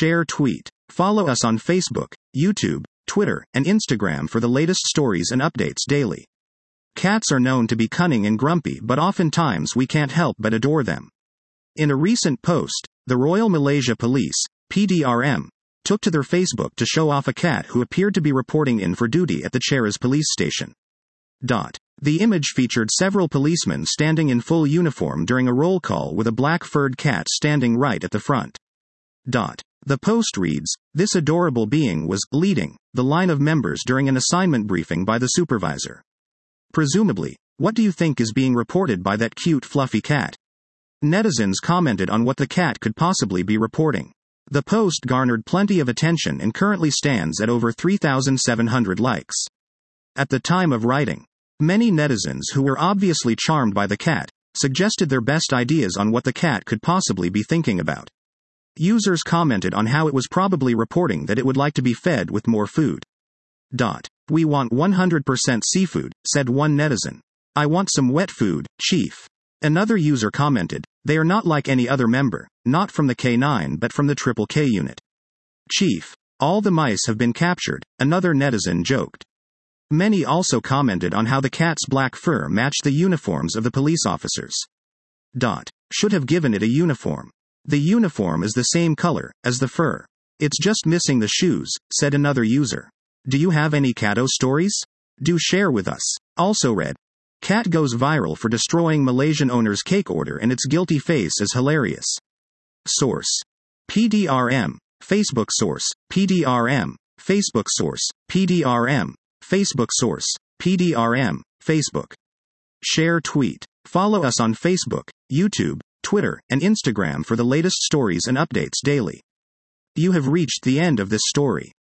Share tweet. Follow us on Facebook, YouTube, Twitter, and Instagram for the latest stories and updates daily. Cats are known to be cunning and grumpy, but oftentimes we can't help but adore them. In a recent post, the Royal Malaysia Police, PDRM, took to their Facebook to show off a cat who appeared to be reporting in for duty at the Cheras police station. The image featured several policemen standing in full uniform during a roll call with a black furred cat standing right at the front. The post reads, "This adorable being was leading the line of members during an assignment briefing by the supervisor. Presumably, what do you think is being reported by that cute fluffy cat?" Netizens commented on what the cat could possibly be reporting. The post garnered plenty of attention and currently stands at over 3,700 likes. At the time of writing, many netizens who were obviously charmed by the cat suggested their best ideas on what the cat could possibly be thinking about. Users commented on how it was probably reporting that it would like to be fed with more food. "We want 100% seafood," said one netizen. "I want some wet food, chief." Another user commented, "They are not like any other member, not from the K9 but from the KKK unit." "Chief, all the mice have been captured," another netizen joked. Many also commented on how the cat's black fur matched the uniforms of the police officers. "Should have given it a uniform. The uniform is the same color as the fur. It's just missing the shoes," said another user. "Do you have any catto stories? Do share with us." Also read, "Cat goes viral for destroying Malaysian owner's cake order and its guilty face is hilarious." Source: PDRM. Facebook source: PDRM. Facebook source: PDRM. Facebook source: PDRM. Facebook. Share tweet. Follow us on Facebook, YouTube, Twitter, and Instagram for the latest stories and updates daily. You have reached the end of this story.